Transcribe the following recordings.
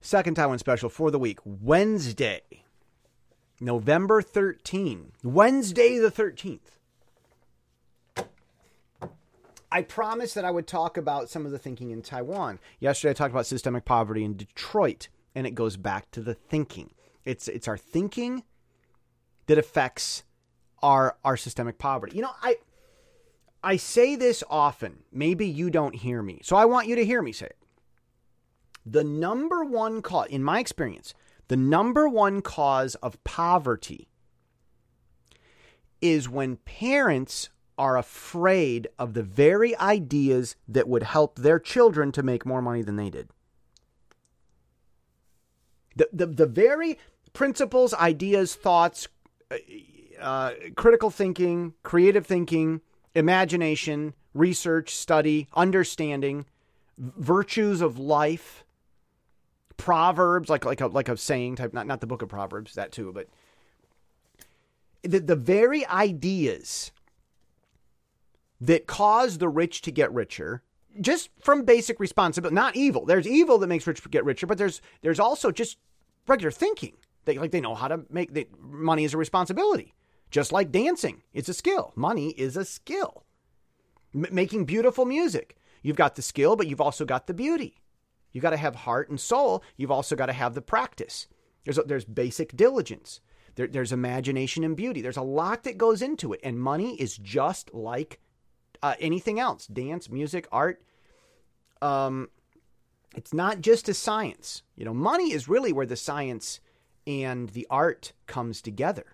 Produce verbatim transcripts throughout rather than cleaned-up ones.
Second Taiwan special for the week, Wednesday, November thirteenth. Wednesday the thirteenth. I promised that I would talk about some of the thinking in Taiwan. Yesterday I talked about systemic poverty in Detroit, and it goes back to the thinking. It's it's our thinking that affects our our systemic poverty. You know, I I say this often. Maybe you don't hear me. So I want you to hear me say it. The number one cause, in my experience, the number one cause of poverty is when parents are afraid of the very ideas that would help their children to make more money than they did. The, the, the very principles, ideas, thoughts, uh, critical thinking, creative thinking, imagination, research, study, understanding, virtues of life, proverbs, like like a, like a saying type, not, not the book of Proverbs, that too, but the, the very ideas that cause the rich to get richer, just from basic responsibility, not evil. There's evil that makes rich get richer, but there's there's also just regular thinking. They like they know how to make the, money is a responsibility, just like dancing. It's a skill. Money is a skill. M- making beautiful music. You've got the skill, but you've also got the beauty. You've got to have heart and soul. You've also got to have the practice. There's there's basic diligence. There, there's imagination and beauty. There's a lot that goes into it, and money is just like Uh, anything else, dance, music, art. Um, it's not just a science. You know, money is really where the science and the art comes together.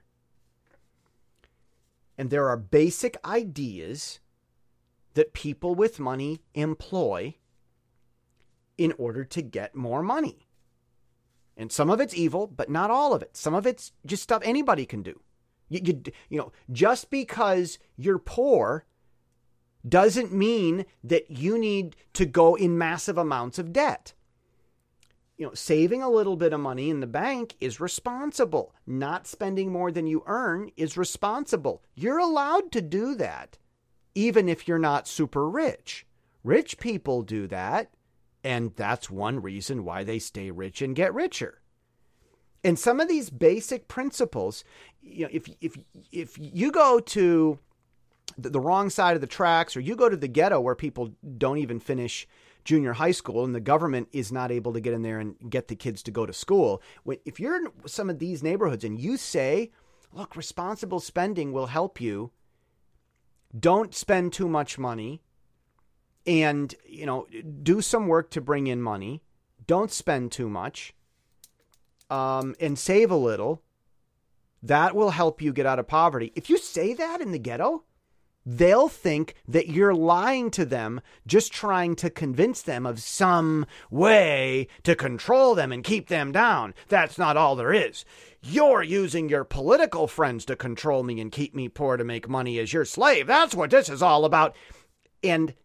And there are basic ideas that people with money employ in order to get more money. And some of it's evil, but not all of it. Some of it's just stuff anybody can do. You, you, you know, just because you're poor doesn't mean that you need to go in massive amounts of debt. You know, saving a little bit of money in the bank is responsible. Not spending more than you earn is responsible. You're allowed to do that, even if you're not super rich. Rich people do that, and that's one reason why they stay rich and get richer. And some of these basic principles, you know, if if if you go to the wrong side of the tracks, or you go to the ghetto where people don't even finish junior high school and the government is not able to get in there and get the kids to go to school. If you're in some of these neighborhoods and you say, look, responsible spending will help you, don't spend too much money, and, you know, do some work to bring in money, don't spend too much, um, and save a little, that will help you get out of poverty. If you say that in the ghetto, they'll think that you're lying to them, just trying to convince them of some way to control them and keep them down. That's not all there is. You're using your political friends to control me and keep me poor to make money as your slave. That's what this is all about. And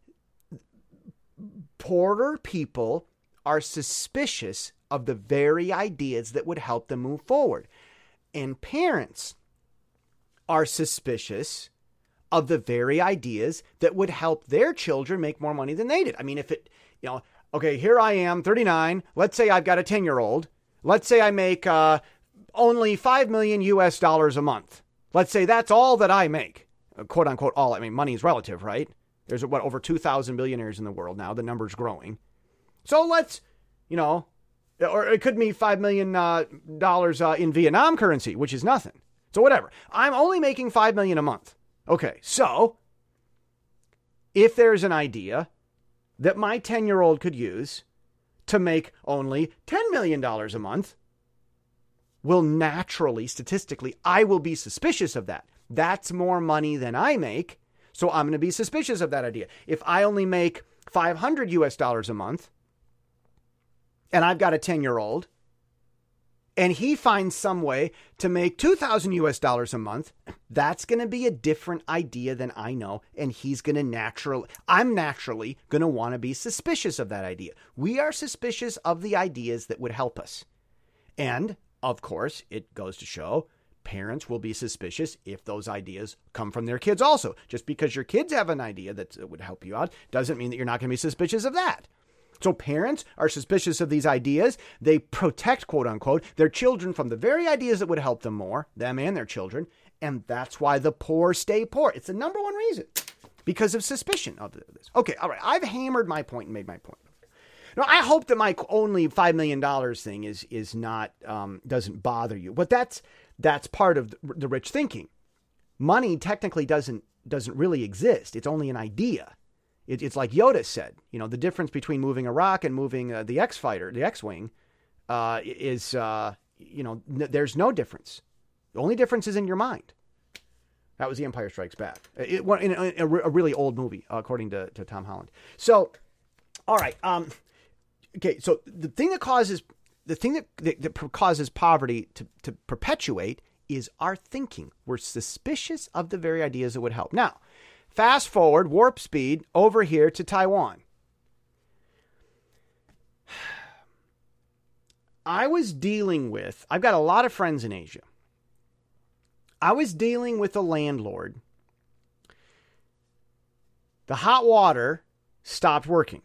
poorer people are suspicious of the very ideas that would help them move forward. And parents are suspicious of the very ideas that would help their children make more money than they did. I mean, if it, you know, okay, here I am, thirty-nine. Let's say I've got a ten-year-old. Let's say I make uh, only five million U S dollars a month. Let's say that's all that I make. Quote unquote, all. I mean, money is relative, right? There's, what, over two thousand billionaires in the world now. The number's growing. So let's, you know, or it could be five million dollars uh, uh, in Vietnam currency, which is nothing. So whatever. I'm only making five million dollars a month. Okay, so if there's an idea that my ten-year-old could use to make only ten million dollars a month, well, naturally, statistically, I will be suspicious of that. That's more money than I make, so I'm going to be suspicious of that idea. If I only make five hundred U S dollars a month, and I've got a ten-year-old, and he finds some way to make two thousand U S dollars a month, that's going to be a different idea than I know. And he's going to naturally, I'm naturally going to want to be suspicious of that idea. We are suspicious of the ideas that would help us. And of course, it goes to show parents will be suspicious if those ideas come from their kids also. Just because your kids have an idea that would help you out doesn't mean that you're not going to be suspicious of that. So parents are suspicious of these ideas. They protect, quote unquote, their children from the very ideas that would help them more, them and their children. And that's why the poor stay poor. It's the number one reason, because of suspicion of this. Okay, all right. I've hammered my point and made my point. Now, I hope that my only five million dollars thing is is not um, doesn't bother you. But that's that's part of the, the rich thinking. Money technically doesn't doesn't really exist. It's only an idea. It, it's like Yoda said. You know, the difference between moving a rock and moving uh, the X-Fighter, the X-Wing, uh, is uh, you know n- there's no difference. The only difference is in your mind. That was The Empire Strikes Back. It, it, in a, a really old movie, according to, to Tom Holland. So, all right. Um, okay. So the thing that causes the thing that, that, that causes poverty to, to perpetuate is our thinking. We're suspicious of the very ideas that would help. Now, fast forward, warp speed over here to Taiwan. I was dealing with. I've got a lot of friends in Asia. I was dealing with a landlord. The hot water stopped working.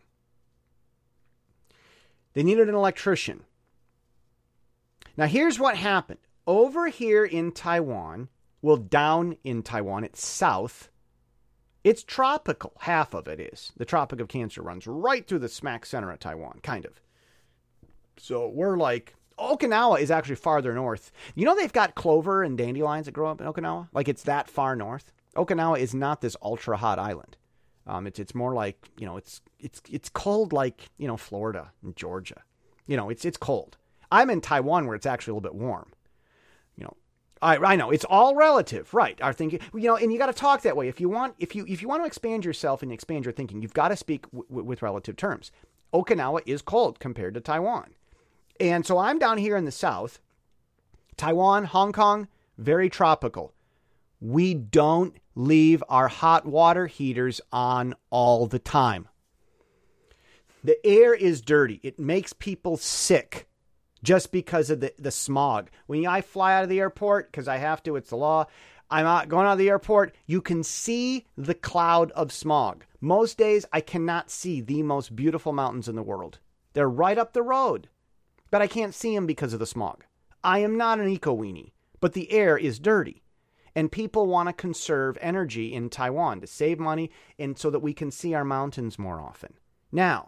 They needed an electrician. Now, here's what happened. Over here in Taiwan, well, down in Taiwan, it's south. It's tropical. Half of it is. The Tropic of Cancer runs right through the smack center of Taiwan, kind of. So we're like... Okinawa is actually farther north. You know they've got clover and dandelions that grow up in Okinawa? Like it's that far north. Okinawa is not this ultra hot island. Um, it's it's more like, you know, it's it's it's cold like, you know, Florida and Georgia. You know, it's it's cold. I'm in Taiwan where it's actually a little bit warm. You know, I I know it's all relative, right? Our thinking, you know, and you got to talk that way. If you want if you if you want to expand yourself and expand your thinking, you've got to speak w- w- with relative terms. Okinawa is cold compared to Taiwan. And so I'm down here in the south. Taiwan, Hong Kong, very tropical. We don't leave our hot water heaters on all the time. The air is dirty. It makes people sick just because of the, the smog. When I fly out of the airport, because I have to, it's the law, I'm out, going out of the airport, you can see the cloud of smog. Most days, I cannot see the most beautiful mountains in the world. They're right up the road. But I can't see them because of the smog. I am not an eco-weenie, but the air is dirty. And people want to conserve energy in Taiwan to save money and so that we can see our mountains more often. Now,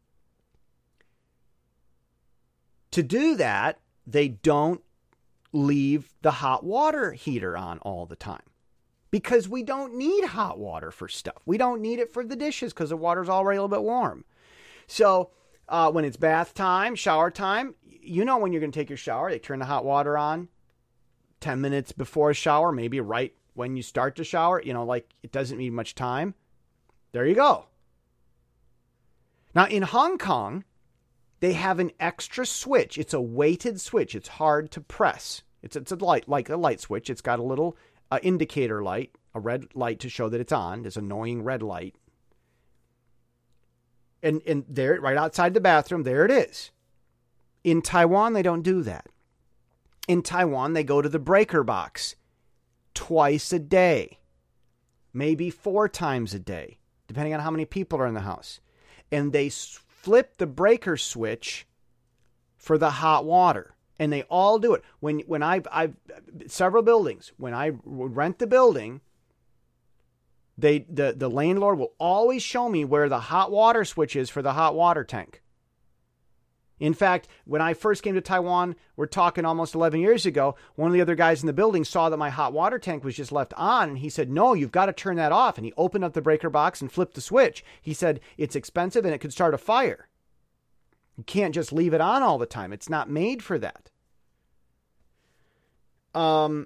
to do that, they don't leave the hot water heater on all the time. Because we don't need hot water for stuff. We don't need it for the dishes because the water's already a little bit warm. So... Uh, when it's bath time, shower time, you know when you're going to take your shower, they turn the hot water on ten minutes before a shower, maybe right when you start to shower, you know, like it doesn't need much time. There you go. Now in Hong Kong, they have an extra switch. It's a weighted switch. It's hard to press. It's, it's a light, like a light switch. It's got a little uh, indicator light, a red light to show that it's on. This annoying red light. And and there, right outside the bathroom, there it is. In Taiwan, they don't do that. In Taiwan, they go to the breaker box twice a day, maybe four times a day, depending on how many people are in the house. And they flip the breaker switch for the hot water. And they all do it. When when I've, I've several buildings, when I rent the building, They the, the landlord will always show me where the hot water switch is for the hot water tank. In fact, when I first came to Taiwan, we're talking almost eleven years ago, one of the other guys in the building saw that my hot water tank was just left on, and he said, no, you've got to turn that off. And he opened up the breaker box and flipped the switch. He said, it's expensive and it could start a fire. You can't just leave it on all the time. It's not made for that. Um,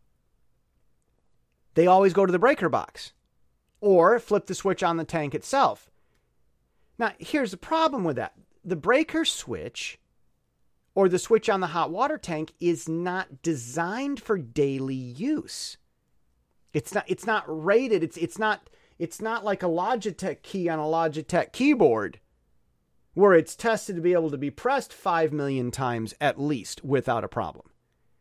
they always go to the breaker box. Or flip the switch on the tank itself. Now, here's the problem with that. The breaker switch or the switch on the hot water tank is not designed for daily use. It's not it's not rated. It's it's not it's not like a Logitech key on a Logitech keyboard where it's tested to be able to be pressed five million times at least without a problem.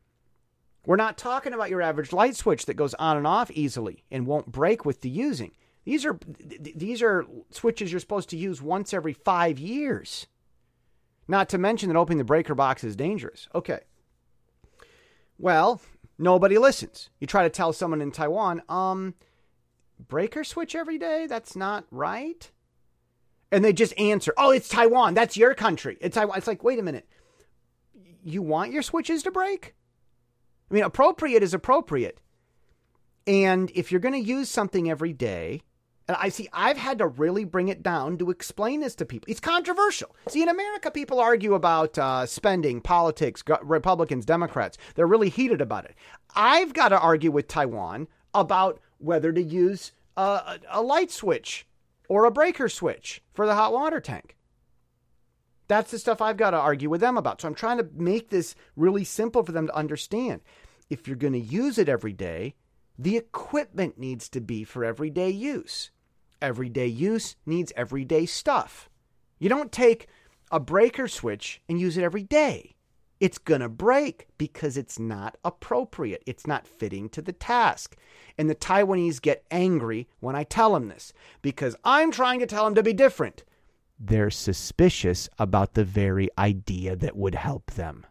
We're not talking about your average light switch that goes on and off easily and won't break with the using. These are these are switches you're supposed to use once every five years. Not to mention that opening the breaker box is dangerous. Okay. Well, nobody listens. You try to tell someone in Taiwan, um, breaker switch every day? That's not right. And they just answer, oh, it's Taiwan. That's your country. It's Taiwan. It's like, wait a minute. You want your switches to break? I mean, appropriate is appropriate. And if you're going to use something every day, and I see, I've had to really bring it down to explain this to people. It's controversial. See, in America, people argue about uh, spending, politics, Republicans, Democrats. They're really heated about it. I've got to argue with Taiwan about whether to use a, a light switch or a breaker switch for the hot water tank. That's the stuff I've got to argue with them about. So I'm trying to make this really simple for them to understand. If you're going to use it every day, the equipment needs to be for everyday use. Everyday use needs everyday stuff. You don't take a breaker switch and use it every day. It's going to break because it's not appropriate. It's not fitting to the task. And the Taiwanese get angry when I tell them this because I'm trying to tell them to be different. They're suspicious about the very idea that would help them.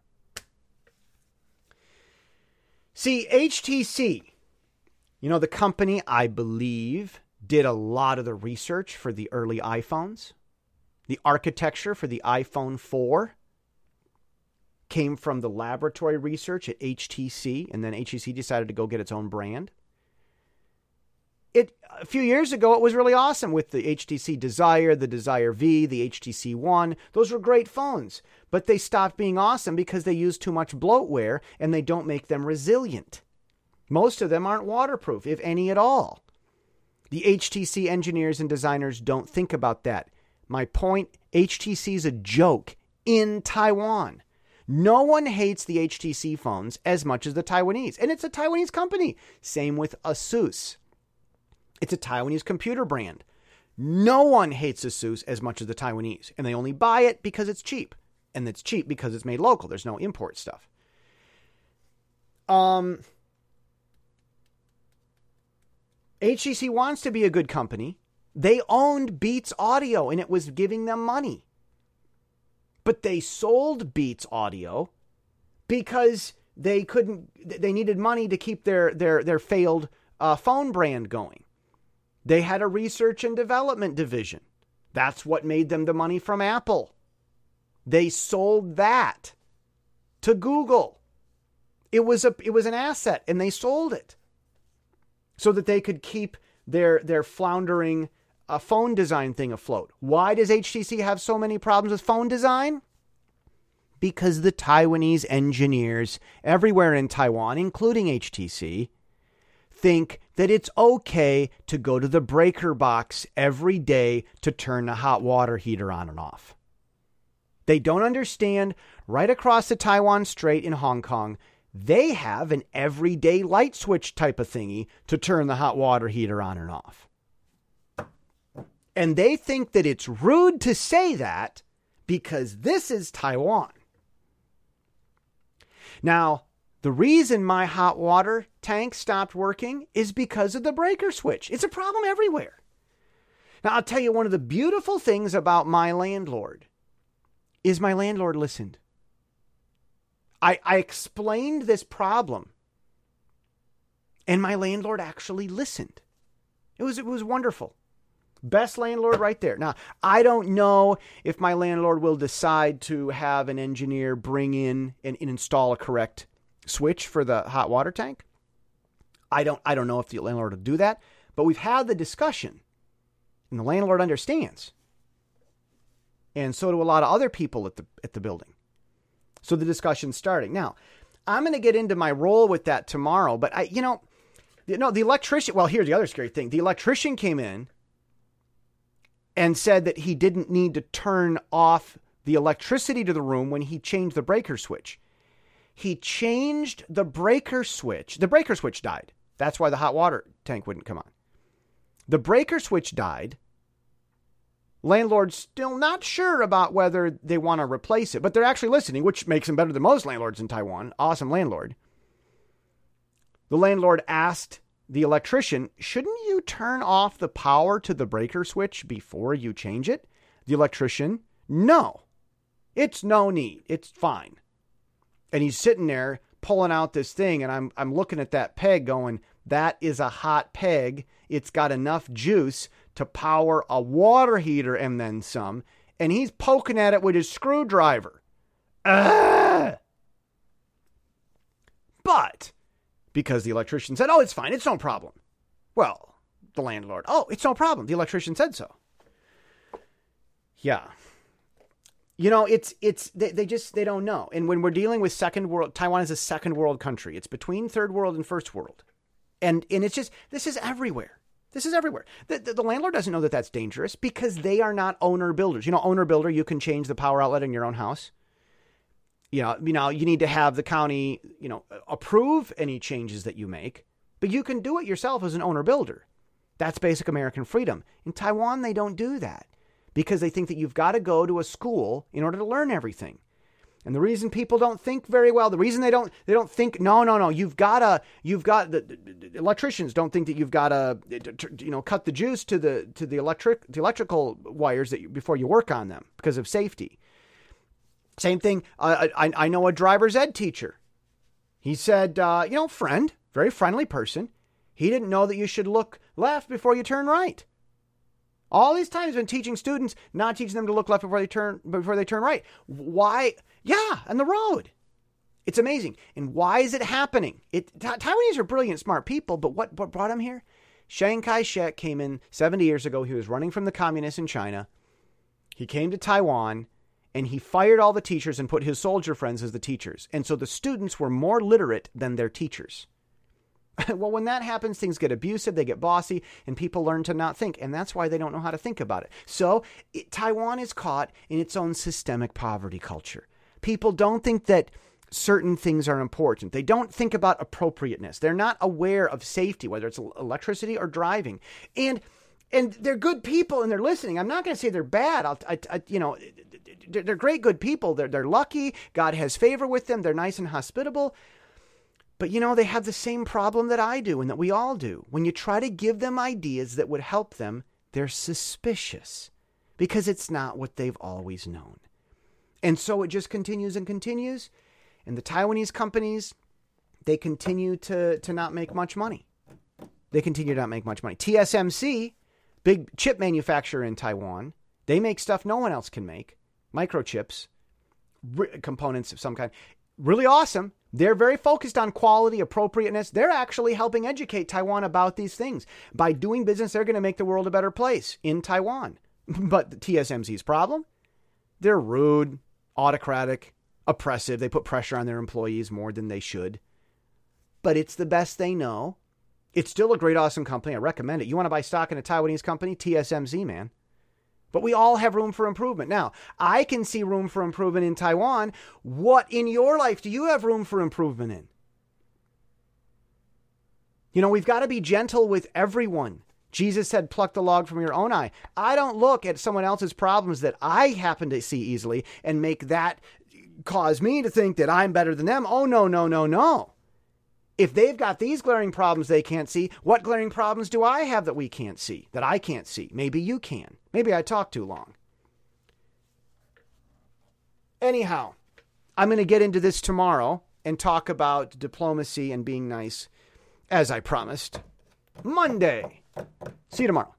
See, H T C, you know, the company, I believe, did a lot of the research for the early iPhones. The architecture for the iPhone four came from the laboratory research at H T C, and then H T C decided to go get its own brand. It a few years ago, it was really awesome with the H T C Desire, the Desire V, the H T C One. Those were great phones, but they stopped being awesome because they use too much bloatware and they don't make them resilient. Most of them aren't waterproof, if any at all. The H T C engineers and designers don't think about that. My point, H T C is a joke in Taiwan. No one hates the H T C phones as much as the Taiwanese. And it's a Taiwanese company. Same with ASUS. It's a Taiwanese computer brand. No one hates ASUS as much as the Taiwanese. And they only buy it because it's cheap. And it's cheap because it's made local. There's no import stuff. Um, H T C wants to be a good company. They owned Beats Audio and it was giving them money. But they sold Beats Audio because they couldn't, they needed money to keep their, their, their failed uh, phone brand going. They had a research and development division. That's what made them the money from Apple. They sold that to Google. It was a, it was an asset and they sold it so that they could keep their, their floundering uh, phone design thing afloat. Why does H T C have so many problems with phone design? Because the Taiwanese engineers everywhere in Taiwan, including H T C, think that it's okay to go to the breaker box every day to turn the hot water heater on and off. They don't understand right across the Taiwan Strait in Hong Kong, they have an everyday light switch type of thingy to turn the hot water heater on and off. And they think that it's rude to say that because this is Taiwan. Now, the reason my hot water tank stopped working is because of the breaker switch. It's a problem everywhere. Now, I'll tell you one of the beautiful things about my landlord is my landlord listened. I, I explained this problem and my landlord actually listened. It was, it was wonderful. Best landlord right there. Now, I don't know if my landlord will decide to have an engineer bring in and, and install a correct switch for the hot water tank. I don't I don't know if the landlord will do that, but we've had the discussion and the landlord understands. And so do a lot of other people at the at the building. So the discussion's starting. Now, I'm going to get into my role with that tomorrow, but I you know, you know the electrician, well, here's the other scary thing. The electrician came in and said that he didn't need to turn off the electricity to the room when he changed the breaker switch. He changed the breaker switch. The breaker switch died. That's why the hot water tank wouldn't come on. The breaker switch died. Landlord's still not sure about whether they want to replace it, but they're actually listening, which makes them better than most landlords in Taiwan. Awesome landlord. The landlord asked the electrician, shouldn't you turn off the power to the breaker switch before you change it? The electrician, no, it's no need. It's fine. And he's sitting there pulling out this thing, and I'm I'm looking at that peg going, that is a hot peg. It's got enough juice to power a water heater and then some. And he's poking at it with his screwdriver. Ugh! But because the electrician said, oh, it's fine, it's no problem. Well, the landlord, oh, it's no problem. The electrician said so. Yeah. You know, it's, it's, they, they just, they don't know. And when we're dealing with second world, Taiwan is a second world country. It's between third world and first world. And, and it's just, this is everywhere. This is everywhere. The, the, the landlord doesn't know that that's dangerous because they are not owner builders. You know, owner builder, you can change the power outlet in your own house. You know, you know, you need to have the county, you know, approve any changes that you make, but you can do it yourself as an owner builder. That's basic American freedom. In Taiwan, they don't do that because they think that you've got to go to a school in order to learn everything. And the reason people don't think very well, the reason they don't, they don't think, no, no, no, you've got to, you've got the, the electricians don't think that you've got to, you know, cut the juice to the, to the electric, the electrical wires that you, before you work on them because of safety. Same thing. Uh, I, I know a driver's ed teacher. He said, uh, you know, friend, very friendly person. He didn't know that you should look left before you turn right. All these times been teaching students, not teaching them to look left before they turn, before they turn right. Why? Yeah. On the road. It's amazing. And why is it happening? It, Taiwanese are brilliant, smart people, but what, what brought them here? Chiang Kai-shek came in seventy years ago. He was running from the communists in China. He came to Taiwan. And he fired all the teachers and put his soldier friends as the teachers. And so the students were more literate than their teachers. Well, when that happens, things get abusive, they get bossy, and people learn to not think. And that's why they don't know how to think about it. So it, Taiwan is caught in its own systemic poverty culture. People don't think that certain things are important. They don't think about appropriateness. They're not aware of safety, whether it's electricity or driving. And and they're good people and they're listening. I'm not going to say they're bad. I'll, I, I, you know, they're great, good people. They're, they're lucky. God has favor with them. They're nice and hospitable. But, you know, they have the same problem that I do and that we all do. When you try to give them ideas that would help them, they're suspicious because it's not what they've always known. And so it just continues and continues. And the Taiwanese companies, they continue to, to not make much money. They continue to not make much money. T S M C, big chip manufacturer in Taiwan, they make stuff no one else can make. Microchips, re- components of some kind. Really awesome. They're very focused on quality, appropriateness. They're actually helping educate Taiwan about these things. By doing business, they're going to make the world a better place in Taiwan. But the T S M C's problem? They're rude, autocratic, oppressive. They put pressure on their employees more than they should. But it's the best they know. It's still a great, awesome company. I recommend it. You want to buy stock in a Taiwanese company? T S M C, man. But we all have room for improvement. Now, I can see room for improvement in Taiwan. What in your life do you have room for improvement in? You know, we've got to be gentle with everyone. Jesus said, pluck the log from your own eye. I don't look at someone else's problems that I happen to see easily and make that cause me to think that I'm better than them. Oh, no, no, no, no. If they've got these glaring problems they can't see, what glaring problems do I have that we can't see, that I can't see? Maybe you can. Maybe I talk too long. Anyhow, I'm going to get into this tomorrow and talk about diplomacy and being nice, as I promised. Monday. See you tomorrow.